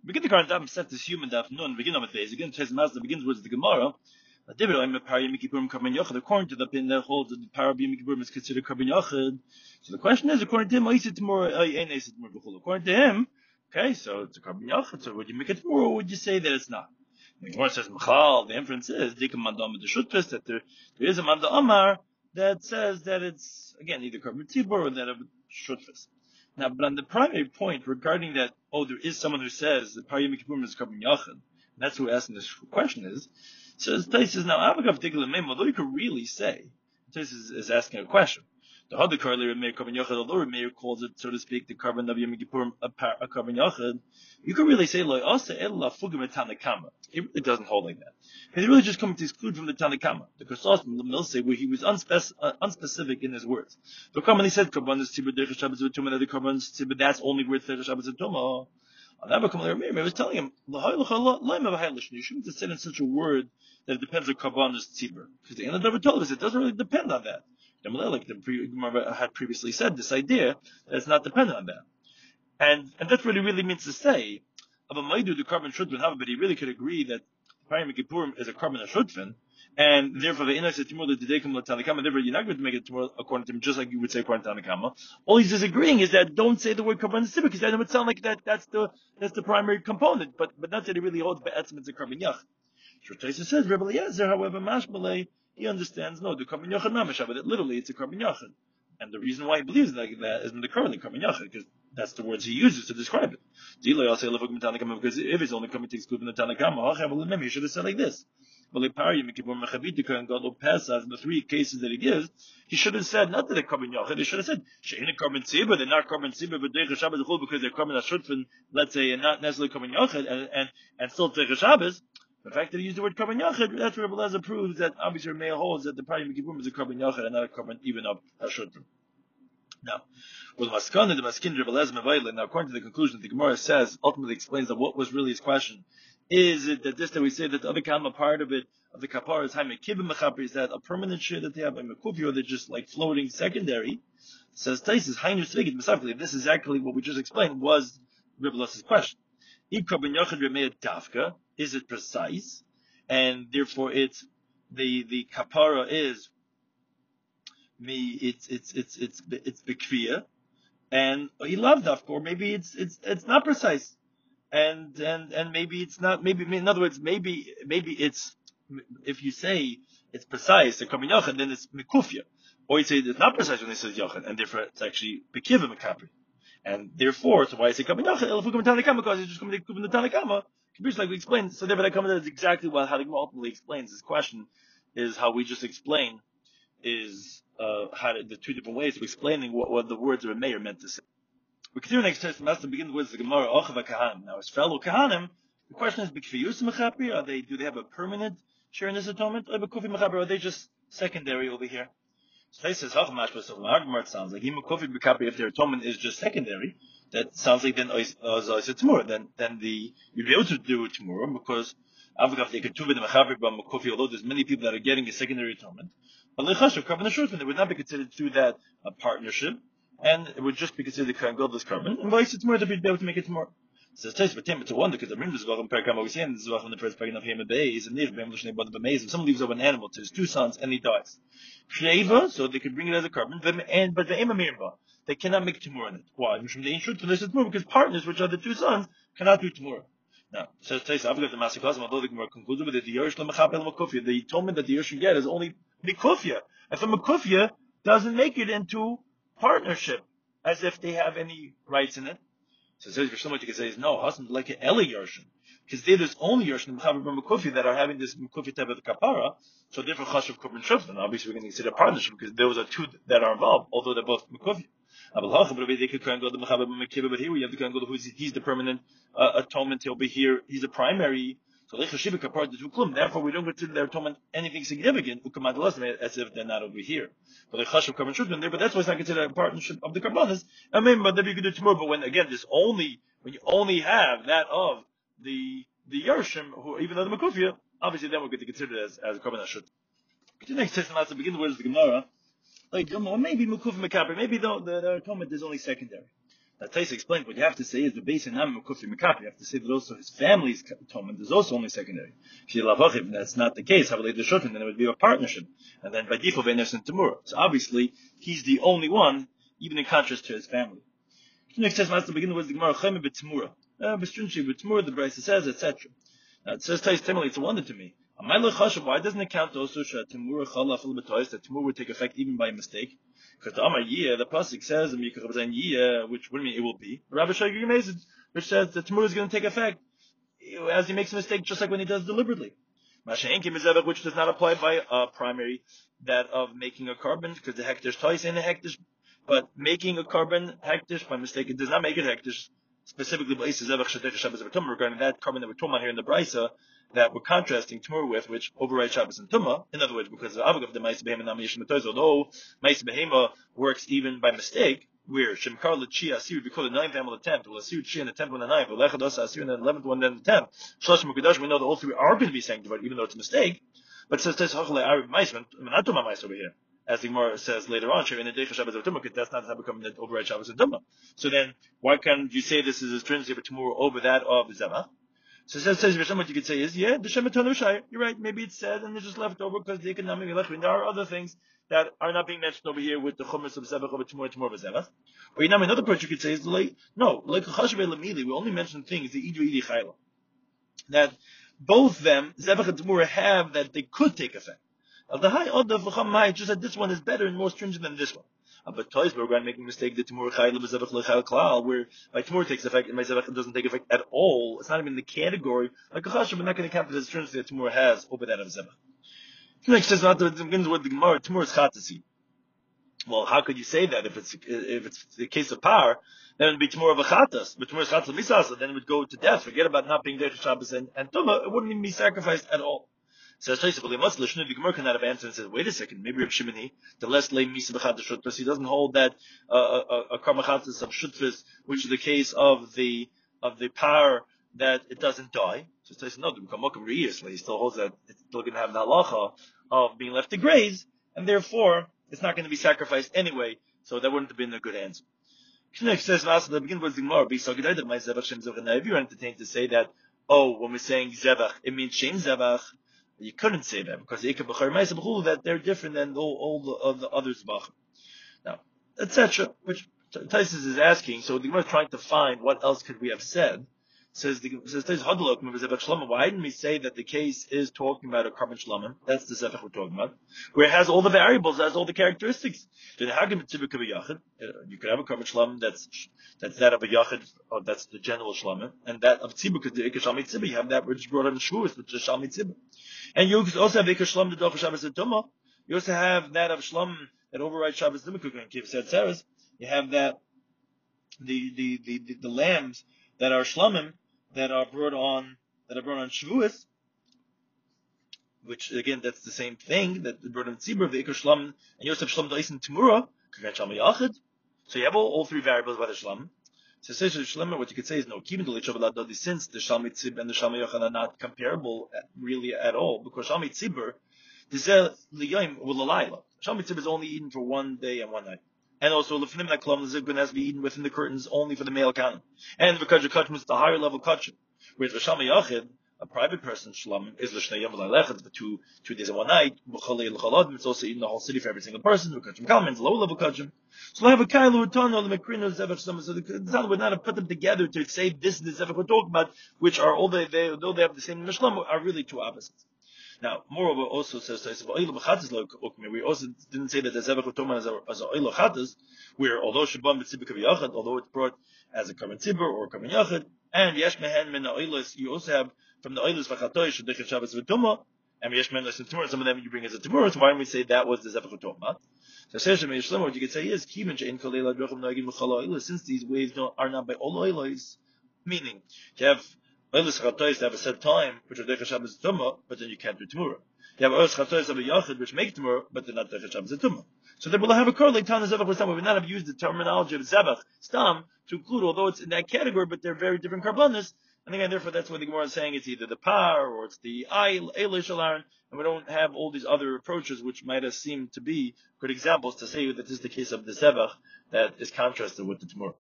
Begin the current daf set this human daf nun. Begin on the days. Again, Tes Mazda begins with the Gemara. According to the pin that holds that the power of Yom Kippurim is considered Karban Yachid. So the question is, according to him, according to him, okay, so it's a Karban Yachid. So would you make it tomorrow, or would you say that it's not? The Gemara says, Machal, the inference is, that there is a Manda Amar that says that it's, again, either Karban Tzibur or that of Shutfis. Now, but on the primary point regarding that, there is someone who says that Par Yom Kippurim is Karban Yachid, and that's who asking this question is. So Tais says, now, Avagav Digla Mem, although you could really say, Tais is asking a question. The Hadar Karli Remeir Karban Yachid, although Remeir calls it, so to speak, the Karban of Yom Kippurim a Karban Yachid, you could really say, Lo Asa Ella Fugim et Tanakama. It really doesn't hold like that. He's really just coming to exclude from the Tanakama. The Kosas from the Milsei, where he was unspecific in his words. The Karban, he said, Karban is Tzibur Derech Shabbos V'Tumah, the Karban is Tzibur, that's only word Derech Shabbos V'Tumah. I was telling him, you shouldn't have said in such a word that it depends on Karban is Tzibur. Because the end of the told us it doesn't really depend on that. Like the Gemara had previously said, this idea that it's not dependent on that. And that's what he really means to say. The Karban Shutfin, but he really could agree that Yom Kippurim is a Karban of Shutfin, and therefore the Inas Timur the Dedekim Latanakama, therefore you're not going to make it Timur according to him, just like you would say according to Tanakama. All he's disagreeing is that don't say the word Karban Tzibur, because then it would sound like that's the primary component, but not that he really holds Be'etzim it's a Karban Yach. Shurtaisa says, Rebbe Eliezer, however, Mashmalei, he understands, no, the Karban Yachid Mamash, but literally it's a Karban Yachid. And the reason why he believes like that is in the currently Karban Yachid, because that's the words he uses to describe it. Because if he's only coming to exclude from the Tanakama, he should have said like this. The three cases that he gives, he should have said not that they're Karban Yachid, he should have said She'ina Karban Tzibur, they're not Karban Tzibur, but Derech Shabbos because they're Karban Ashutfin, let's say, and not necessarily Karban Yachid, and still Derech Shabbos. The fact that he used the word Karban Yachid, that's where Rebbe Eliezer proves that obviously Remeir holds that the Par Yom Kippurim is a Karban Yachid and not a Karban even of Ashutfin. Now, with Maskana, the Maskin Rebbe Eliezer Mevaila, now according to the conclusion, the Gemara says, ultimately explains that what was really his question. Is it that this that we say that the other kalma part of it, of the kapara is Haime Kibbim Mechaper, is that a permanent share that they have by Mekufi, or they're just like floating secondary? Says Taisis, Hainu Svigit Mesafli, this is exactly what we just explained, was Rebbe Eliezer question. Karban Yachid Remeir Dafka, is it precise? And therefore it's, the kapara is, it's Bekriya, and he loved Dafka, or maybe it's not precise. And maybe it's not, maybe, in other words, maybe it's, if you say it's precise, the Karban Yachid, then it's Mekufya. Or you say it's not precise when it says Yachid, and therefore it's actually Bekiva Mekapri. And therefore, so why I say Karban Yachid, Elafukum Tanakama, because it's just coming to the Tanakama, like we explained, so therefore that comes is exactly how the Gemara ultimately explains this question, is how we just explain, is, the two different ways of explaining what the words of a mayor meant to say. We continue next test. The master begins with the Gemara Ochava Kahanim. Now, his fellow Kahanim, the question is: B'kfiyus Mechapi? Do they have a permanent share in this atonement? Or B'kufi Mechapi? Are they just secondary over here? So he says Hachmash, but so it sounds like B'kufi Mechapi. If their atonement is just secondary, that sounds like then Tomorrow. Then you'd be able to do it tomorrow because Avagav they could tuva the Mechapi by B'kufi. Although there's many people that are getting a secondary atonement, but Lechashav Karban Ashutfin, they would not be considered through that a partnership. And it would just be considered the Kohen Gadol's Karban, and vice it's more to be able to make it tomorrow. So it's taste, but to wonder because the rim is welcome Perkam. We see in the Zvach in the first paragraph of Hema Bay is a near Bem Lushne Bad Bemazim. Someone leaves over an animal to his two sons and he dies. Sheva, so they could bring it as a Karban, but the Ema Mirba, they cannot make tomorrow in it. Why? Because partners, which are the two sons, cannot do tomorrow. Now, so it's taste. I've got the Masikos, although the Gemara concludes with it, the Yerush Lemachapel Makufia, the atonement that the Yerush get is only Mikufia. If a Makufia doesn't make it into partnership, as if they have any rights in it. So it says for someone you can say is no, husband like an Eli Yershin. Because there's only Yershin Mechaber that are having this Mekufi type of the kapara, so therefore Chashav Karban Shutfin. Obviously we're going to consider partnership because those are two that are involved, although they're both Mekufi. But here we have the Kohen Gadol he's the permanent atonement, he'll be here, he's the primary. So therefore we don't consider their atonement anything significant, as if they're not over here. But the Chashav Karban Shutfin there, but that's why it's not considered a partnership of the Karbanas. I mean, but then you could do tomorrow, but when you only have that of the Yershim, who even though the Makufia, obviously then we're going to consider it as a Karban Shut. The next testament to begin the words of the Gemara, like maybe Mekufi Mekaper, maybe the atonement is only secondary. That Taisa explained what you have to say is the base and Nam Kufi Mekapi. You have to say that also his family's atonement is also only secondary. If that's not the case, then it would be a partnership. And then by default, Venes and Tamura. So obviously, he's the only one, even in contrast to his family. Next says, Master begin with the Gemara Chayme b'Tamura. B'Strinchi b'Tamura, the Brisa says, etc. Now it says, Tais Timely, it's a wonder to me. Why doesn't it count also that Tamur would take effect even by mistake? Because the Amar Yeh, the pasuk says, which would mean it will be. Rabbi Shagir Mezid, which says that Tamur is going to take effect as he makes a mistake, just like when he does deliberately. Which does not apply by primary, that of making a carbon, because the hektish twice in the hektish, but making a carbon hektish by mistake, it does not make it hektish. Specifically, regarding that carbon that we're talking about here in the Brisa, that we're contrasting Tumur with, which overrides Shabbos and Tumah. In other words, because of the Ma'aseh Behema Nam Yishim Matoz, although Ma'aseh Behema works even by mistake, where Shemkar L'Chi Asir would be called the 9th animal of the 10th, or L'Asir Chi in the 10th one and the 9th, or Lechad Osa Asir in the 11th one and the 10th. Shlosh Mukudash, we know that all three are going to be sanctified, even though it's a mistake. But it says Hachle Arab Ma'aseh, not Tumah Ma'aseh over here. As the Gemara says later on, in the day of Shabbos of Tumah, that's not how become the override Shabbos of Tumah. So then, why can't you say this is a stringency of Tumur over that of Zevach? So it says, what you could say is, yeah, the Shemitonu Shai, you're right, maybe it's said and it's just left over because the economic elechrin. There are other things that are not being mentioned over here with the Chumash of Zevach over Tumur of Zevach. Or another approach you could say is, we only mention things, the Idri Idi Chayla. That both them, Zevach and Tumur, have that they could take effect. The high order of Chacham just that this one is better and more stringent than this one. But twice we're going to make a mistake that Timur Chayil b'Zevach l'Chayil Klal, where by Timur takes effect and by Zevach doesn't take effect at all. It's not even in the category like a Chashav. We're not going to count the stringency that Timur has over that of Zevach. Next says not to begins with the Gemara. Timur is Chatasi. Well, how could you say that if it's the case of power? Then it would be Timur of a Chatas. But Timur is Chatas Misasa. Then it would go to death. Forget about not being Derech Shabbos and Tumah. It wouldn't even be sacrificed at all. So the Gemara cannot have answered and says, wait a second, maybe Reb Shimon, the less lay misa b'chad shutfus, he doesn't hold that a karmachatas of shutfus, which is the case of the power that it doesn't die. So he says, no, he still holds that it's still going to have the halacha of being left to graze, and therefore it's not going to be sacrificed anyway. So that wouldn't have been a good answer. K'nech says, the beginning was the Gemara, if you're entertained to say that, when we're saying zevach, it means shem zevach. You couldn't say that because that they're different than all the others. Now, etc. Which Taisus is asking. So the Gemara is trying to find what else could we have said. Says why didn't we say that the case is talking about a carbon shlomim? That's the zevach we're talking about, where it has all the variables, has all the characteristics. You could have a carbon shlomim that's that of a yachid, or that's the general shlomim, and that of tzibur, because the ikashalmi tzibur, you have that which is brought on shvuos, which is shalmi tzibur. And you also have Ikar Shlom the Doch Shabbos Tumah. You also have that of Shlom that overrides Shabbos Tumah. And Kiv said Saras. You have that the lambs that are Shlomim that are brought on Shavuos, which again that's the same thing that brought on Tzibur the Ikar Shlom, and you also have Shlom Da'isen Tamura. So you have all three variables by the Shlom. So what you could say is no. Since the Shalmi Tzibur and the Shalmi Yochad are not comparable really at all, because Shalmi Tzibur, Shalmi Tzibur is only eaten for one day and one night, and also Lefnim Naklam the Zibgun has to be eaten within the curtains only for the male count, and because the kachim is the higher level kachim, whereas the Shalmi Yochad, a private person's shlam, is l'shnei yom v'lalechad, for two days and one night. It's also eaten the whole city for every single person. Kachim kalman, low level kachim. So I have a kailu utano the mekrino zevach shlam. So the would not have put them together to say this is the zevach we're talking about, which are all though they have the same mishlam, are really two opposites. Now, moreover, also says we also didn't say that the zevach we're talking about as a oil chatas, where although shabam b'tzibur kaviyachad, although it's brought as a carbon tzibur or carbon yachad, and yesh mehen min ha'oilos, you also have from the oilus v'chatoy shedechet Shabbos v'tumah, and yesh mehen less tumah. Some of them you bring as a tumah. So why don't we say that was the zevach we're talking about? So says what you could say is kiven she'en kolela drachim noagim v'chal oilus, since these waves are not by all oilus, meaning you have oilus v'chatoy to have a set time which are dechet Shabbos v'tumah, but then you can't do tumah. You have oilus v'chatoy of a yachid which make tumah, but they're not dechet Shabbos v'tumah. So they will have a correlate on the zevach with stam. We would not have used the terminology of zevach stam to include, although it's in that category, but they're very different karbanos. And again, therefore, that's what the Gemara is saying. It's either the par or it's the Eilish Alaron, and we don't have all these other approaches which might have seemed to be good examples to say that this is the case of the zevach that is contrasted with the Tamur.